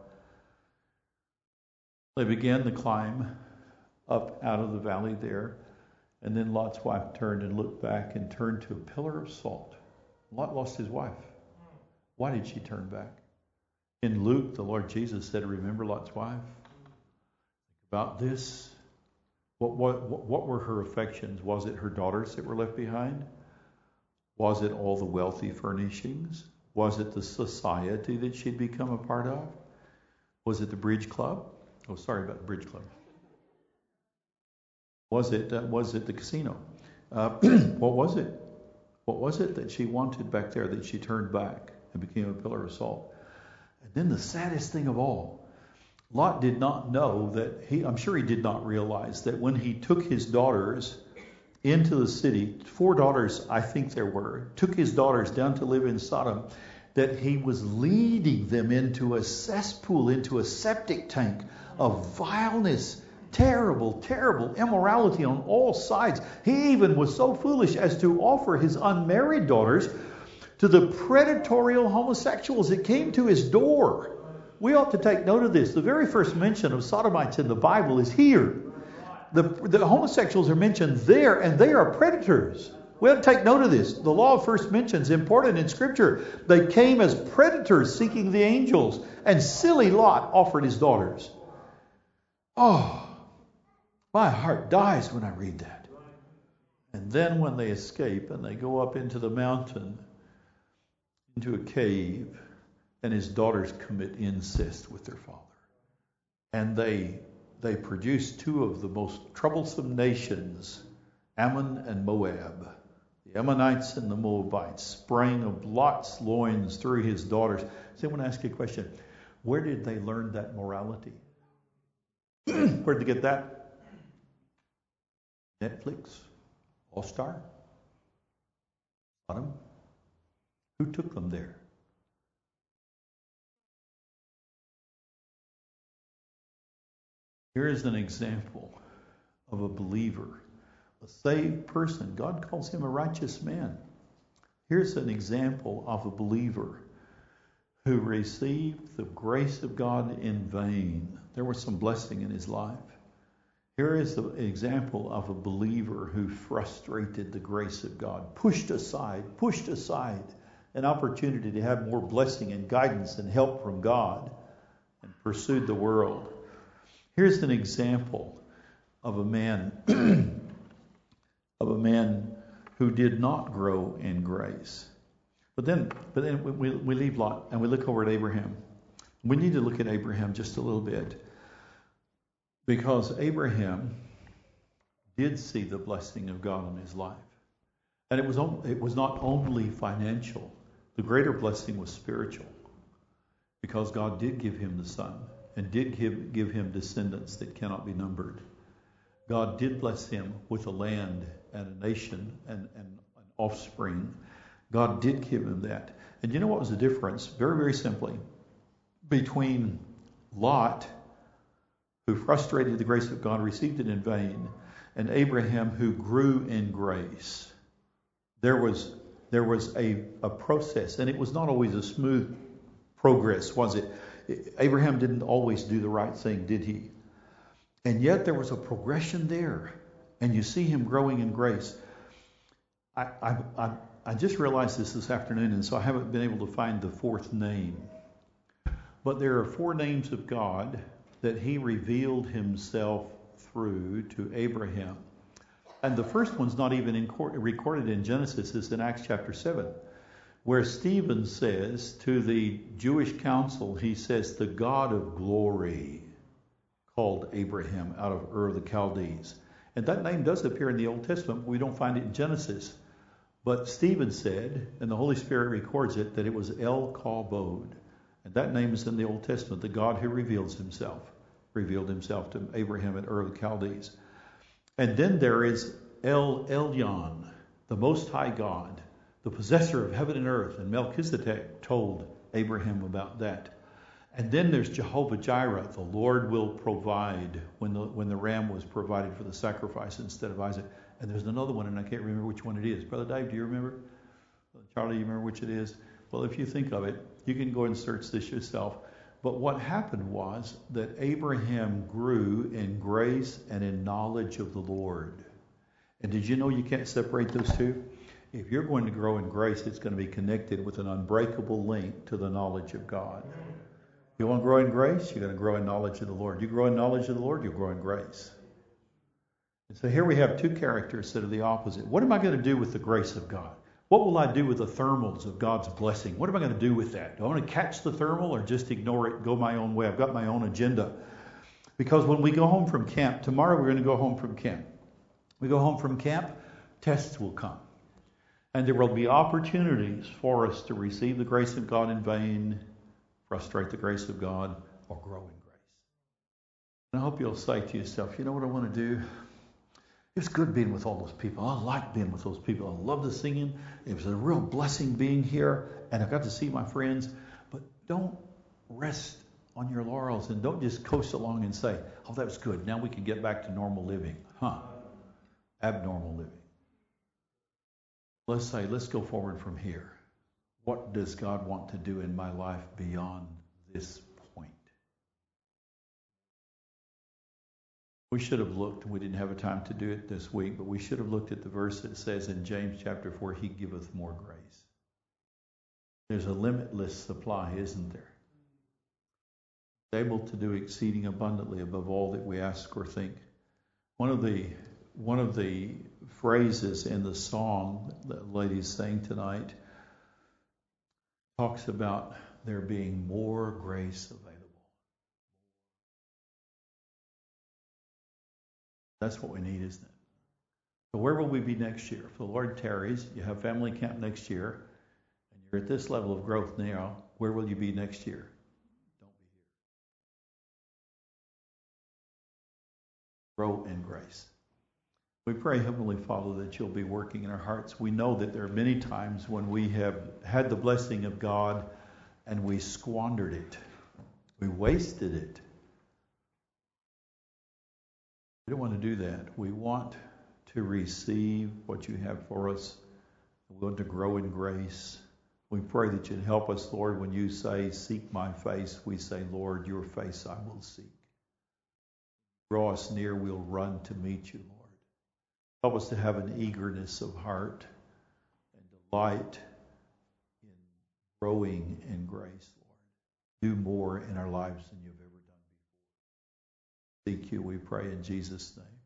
They began the climb up out of the valley there. And then Lot's wife turned and looked back and turned to a pillar of salt. Lot lost his wife. Why did she turn back? In Luke, the Lord Jesus said, "Remember Lot's wife." About this, what, what, what were her affections? Was it her daughters that were left behind? Was it all the wealthy furnishings? Was it the society that she'd become a part of? Was it the bridge club? Oh, sorry about the bridge club. Was it uh, was it the casino? Uh, what was it? What was it that she wanted back there that she turned back and became a pillar of salt? And then the saddest thing of all, Lot did not know that he, I'm sure he did not realize that when he took his daughters into the city, four daughters I think there were, took his daughters down to live in Sodom, that he was leading them into a cesspool, into a septic tank of vileness, terrible, terrible immorality on all sides. He even was so foolish as to offer his unmarried daughters to the predatory homosexuals that came to his door. We ought to take note of this. The very first mention of sodomites in the Bible is here. The, the homosexuals are mentioned there, and they are predators. We have to take note of this. The law of first mention is important in Scripture. They came as predators seeking the angels, and silly Lot offered his daughters. Oh, my heart dies when I read that. And then when they escape and they go up into the mountain, into a cave, and his daughters commit incest with their father. And they they produce two of the most troublesome nations, Ammon and Moab. The Ammonites and the Moabites sprang of Lot's loins through his daughters. So I want to ask you a question. Where did they learn that morality? Where did they get that? Netflix? All-Star? Sodom? Who took them there? Here is an example of a believer, a saved person. God calls him a righteous man. Here's an example of a believer who received the grace of God in vain. There was some blessing in his life. Here is an example of a believer who frustrated the grace of God, pushed aside, pushed aside an opportunity to have more blessing and guidance and help from God, and pursued the world. Here's an example of a man of a man who did not grow in grace. But then, but then we, we leave Lot and we look over at Abraham. We need to look at Abraham just a little bit, because Abraham did see the blessing of God in his life, and it was it was not only financial. The greater blessing was spiritual, because God did give him the son and did give, give him descendants that cannot be numbered. God did bless him with a land and a nation and, and an offspring. God did give him that. And you know what was the difference? Very, very simply, between Lot, who frustrated the grace of God, received it in vain, and Abraham, who grew in grace. There was there was a, a process, and it was not always a smooth progress, was it? Abraham didn't always do the right thing, did he? And yet there was a progression there, and you see him growing in grace. I, I, I, I just realized this this afternoon, and so I haven't been able to find the fourth name. But there are four names of God that he revealed himself through to Abraham. And the first one's not even in court, recorded in Genesis, it's in Acts chapter seven, where Stephen says to the Jewish council, he says, the God of glory called Abraham out of Ur of the Chaldees. And that name does appear in the Old Testament, but we don't find it in Genesis. But Stephen said, and the Holy Spirit records it, that it was El Kabod. And that name is in the Old Testament, the God who reveals himself, revealed himself to Abraham at Ur of the Chaldees. And then there is El Elyon, the Most High God, the possessor of heaven and earth. And Melchizedek told Abraham about that. And then there's Jehovah Jireh, the Lord will provide, when the when the ram was provided for the sacrifice instead of Isaac. And there's another one, and I can't remember which one it is. Brother Dave, do you remember? Charlie, you remember which it is? Well, if you think of it, you can go and search this yourself. But what happened was that Abraham grew in grace and in knowledge of the Lord. And did you know you can't separate those two? If you're going to grow in grace, it's going to be connected with an unbreakable link to the knowledge of God. You want to grow in grace, you're going to grow in knowledge of the Lord. You grow in knowledge of the Lord, you'll grow in grace. And so here we have two characters that are the opposite. What am I going to do with the grace of God? What will I do with the thermals of God's blessing? What am I going to do with that? Do I want to catch the thermal or just ignore it, go my own way? I've got my own agenda. Because when we go home from camp, tomorrow we're going to go home from camp. We go home from camp, tests will come. And there will be opportunities for us to receive the grace of God in vain, frustrate the grace of God, or grow in grace. And I hope you'll say to yourself, you know what I want to do? It was good being with all those people. I like being with those people. I love the singing. It was a real blessing being here, and I got to see my friends. But don't rest on your laurels, and don't just coast along and say, oh, that was good. Now we can get back to normal living. Huh. Abnormal living. Let's say, let's go forward from here. What does God want to do in my life beyond this point? We should have looked, we didn't have a time to do it this week, but we should have looked at the verse that says in James chapter four, he giveth more grace. There's a limitless supply, isn't there? Able to do exceeding abundantly above all that we ask or think. One of the one of the phrases in the song that ladies sang tonight talks about there being more grace available. That's what we need, isn't it? So where will we be next year? If the Lord tarries, you have family camp next year, and you're at this level of growth now, where will you be next year? Don't be here. Grow in grace. We pray, Heavenly Father, that you'll be working in our hearts. We know that there are many times when we have had the blessing of God and we squandered it. We wasted it. We don't want to do that. We want to receive what you have for us. We want to grow in grace. We pray that you'd help us, Lord, when you say, seek my face, we say, Lord, your face I will seek. Draw us near, we'll run to meet you, Lord. Help us to have an eagerness of heart and delight in growing in grace, Lord. Do more in our lives than you've ever done before. Seek you, we pray in Jesus' name.